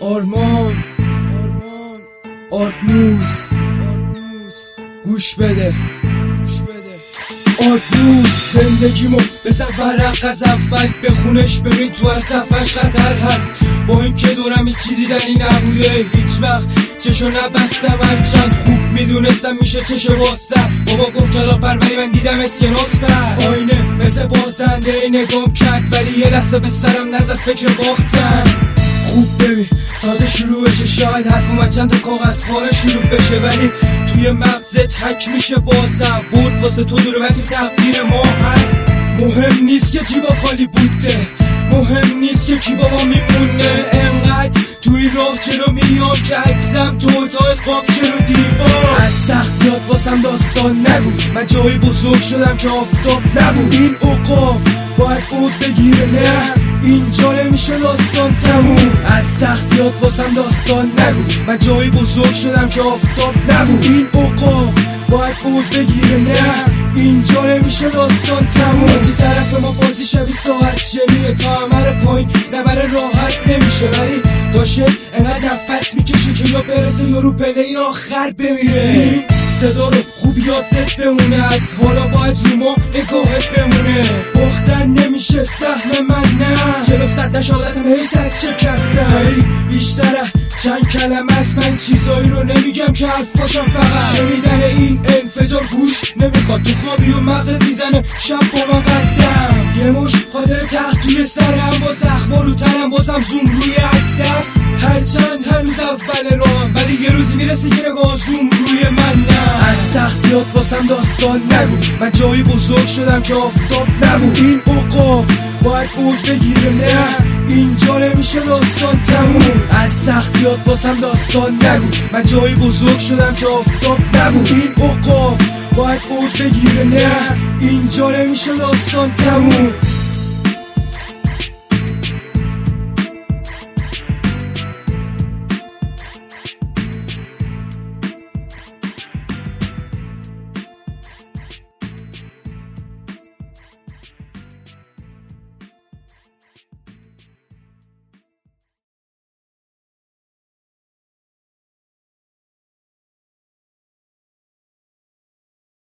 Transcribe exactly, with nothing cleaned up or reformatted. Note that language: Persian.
آرمان آرمان آردنوس گوش بده آردنوس زندگیمو بزن ورق از اول بخونش، ببین تو از صفحش خطر هست. با این که دورم هیچی دیدنی نبوده، هیچ وقت چشو نبستم، هرچند خوب میدونستم میشه چشو باستم. بابا گفت کلا پروری، من دیدم اسکناس بر آینه مثل بازنده نگام کرد، ولی یه لحظه به سرم نزد فکر باختم. خوب ببین تازه شروع بشه، شاید حرف اومد چند تا کاغذ پاره شروع بشه، ولی توی مغزت حک میشه بازم. برد واسه تو دوره و تو تقدیر ما هست. مهم نیست که جیبا خالی بوده، مهم نیست که کی بابا میمونه. انقدر توی راه جلو میام که عکسم تو اتاق قاب رو دیوار. از سختیات واسم داستان نگو، من جایی بزرگ شدم که آفتاب نبود. این عقاب باید اوج بگیره، نه اینجا نمیشه داستان تموم. از سختیات واسم داستان نگو، من جایی بزرگ شدم که آفتاب نبود. این عقاب باید اوج بگیره، نه اینجا نمیشه داستان تموم. تو طرف ما بازی شبی ساعت شمیه، تا همه رو پایین نبره راحت نمیشه، ولی داشه انقدر نفس میکشه که یا برسه یا رو پله آخر بمیره. این صدا رو خوب یادت بمونه، از حالا باید رو ما نگاهت بمونه. باختن نمیشه سهم من، نه چلو صد نشادتم هی صد شکسته. هی بیشتره چند کلمه است، من چیزایی رو نمیگم که حرفاشم فقط شنیدن این انفجار گوش نمیخواد. تو خوابی و مغزت میزنه شب با من قدم، یه مش خاطر تخت توی سرم، با زخما رو تنم بازم زوم روی هدف. هرچند هنوز اول راهم، ولی یه روزی میرسه یه نگاه زوم روی من. نه از سختیات واسم داستان نگو، من جایی بزرگ شدم که آفتاب نبود. این عقاب باید اوج بگیره، نه اینجا نمیشه داستان تموم. از سختیات واسم داستان نگو، من جایی بزرگ شدم که آفتاب نبود. این عقاب باید اوج بگیره، نه اینجا نمیشه داستان تموم.